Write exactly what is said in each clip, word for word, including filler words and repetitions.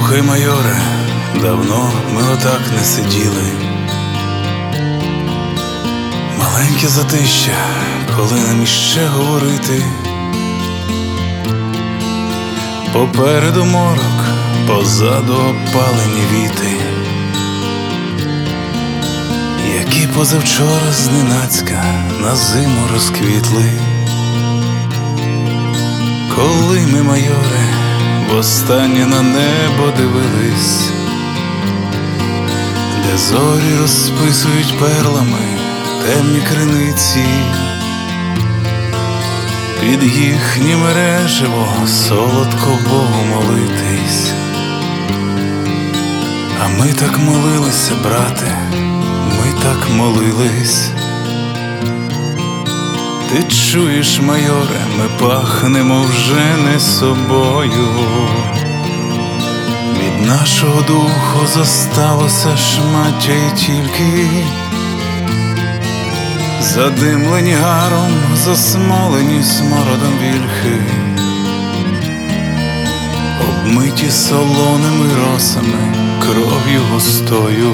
Слухай, майоре, давно ми отак не сиділи. Маленьке затища, коли нам іще говорити. Попереду морок, позаду опалені віти, які позавчора зненацька на зиму розквітли. Коли ми, майоре, востаннє на небо дивились, де зорі розписують перлами темні криниці, під їхнє мережево солодко Богу молитись. А ми так молилися, брате, ми так молились. Ти чуєш, майоре, ми пахнемо вже не собою. Від нашого духу зосталося шмаття й тільки задимлені гаром, засмолені смородом вільхи, обмиті солоними росами, кров'ю густою.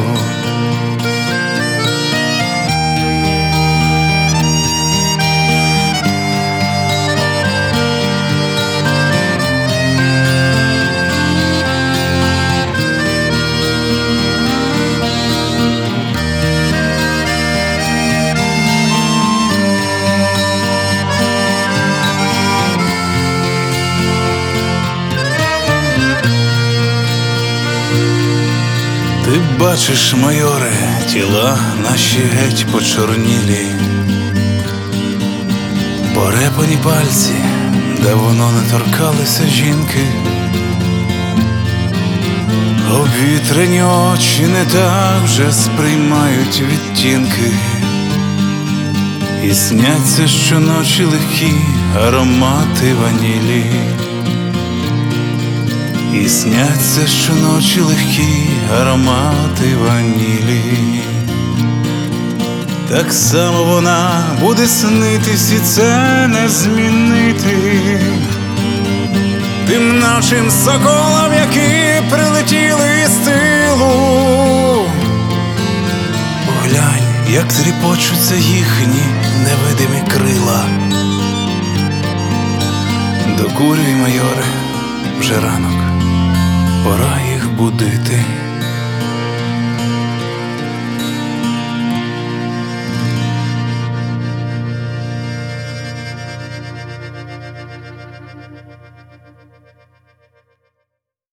Ти бачиш, майоре, тіла наші геть почорнілі, порепані пальці, давно не торкалися жінки, обвітрені очі не так вже сприймають відтінки, і сняться щоночі легкі аромати ванілі. І сняться щоночі легкі аромати ванілі. Так само вона буде снитись, і це не змінити тим нашим соколам, які прилетіли з тилу. Поглянь, як тріпочуться їхні невидимі крила. Докурюй, майоре, вже ранок, пора їх будити.